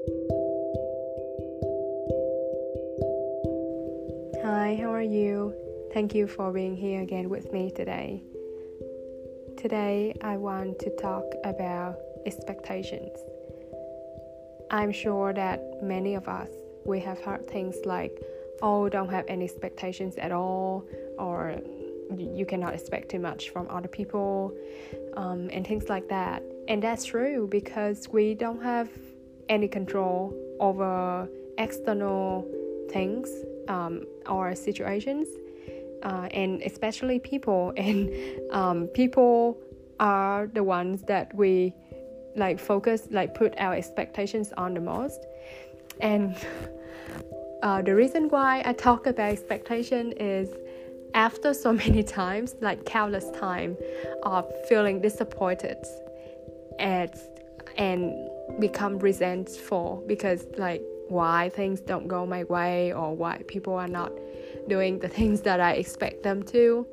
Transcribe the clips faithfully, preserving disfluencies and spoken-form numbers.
Hi, how are you? Thank you for being here again with me today. Today, I want to talk about expectations. I'm sure that many of us, we have heard things like, oh, don't have any expectations at all, or you cannot expect too much from other people, um, and things like that. And that's true because we don't have any control over external things um, or situations, uh, and especially people. And um, people are the ones that we like focus, like put our expectations on the most. And uh, the reason why I talk about expectation is after so many times, like countless time of feeling disappointed and and become resentful because like why things don't go my way or why people are not doing the things that I expect them to.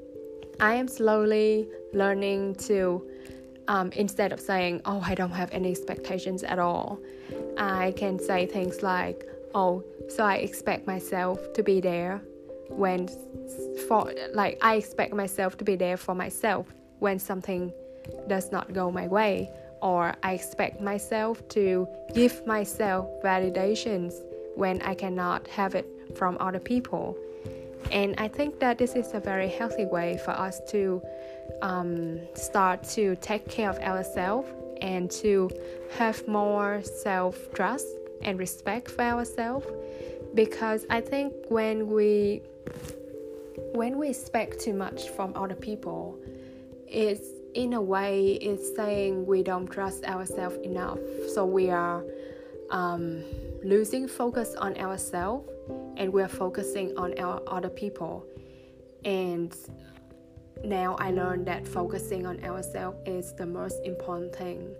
I am slowly learning to um, instead of saying, oh, I don't have any expectations at all, I can say things like, oh, so I expect myself to be there when for like I expect myself to be there for myself when something does not go my way, or I expect myself to give myself validations when I cannot have it from other people. And I think that this is a very healthy way for us to um, start to take care of ourselves and to have more self-trust and respect for ourselves. Because I think when we when we expect too much from other people, it's in a way it's saying we don't trust ourselves enough. So we are um, losing focus on ourselves and we're focusing on our other people. And now I learned that focusing on ourselves is the most important thing.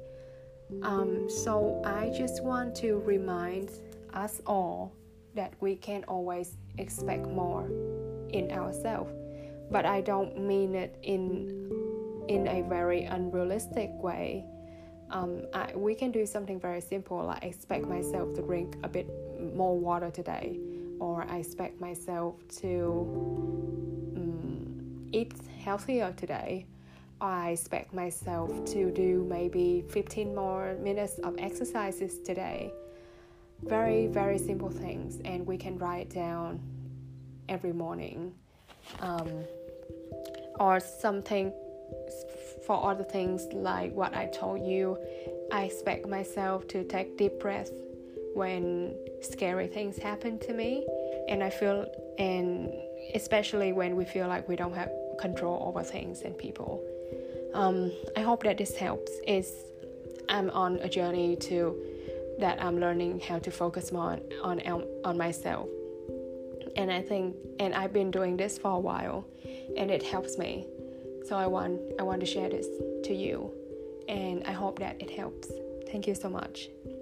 Um, so I just want to remind us all that we can always expect more in ourselves, but I don't mean it in in a very unrealistic way. Um, I, we can do something very simple, like I expect myself to drink a bit more water today, or I expect myself to um, eat healthier today, or I expect myself to do maybe fifteen more minutes of exercises today. Very, very simple things, and we can write it down every morning. Um, or something for other things like what I told you, I expect myself to take deep breaths when scary things happen to me, and I feel, and especially when we feel like we don't have control over things and people. Um, I hope that this helps. Is I'm on a journey to that I'm learning how to focus more on on, on myself, and I think, and I've been doing this for a while, and it helps me. So I want I want to share this to you, and I hope that it helps. Thank you so much.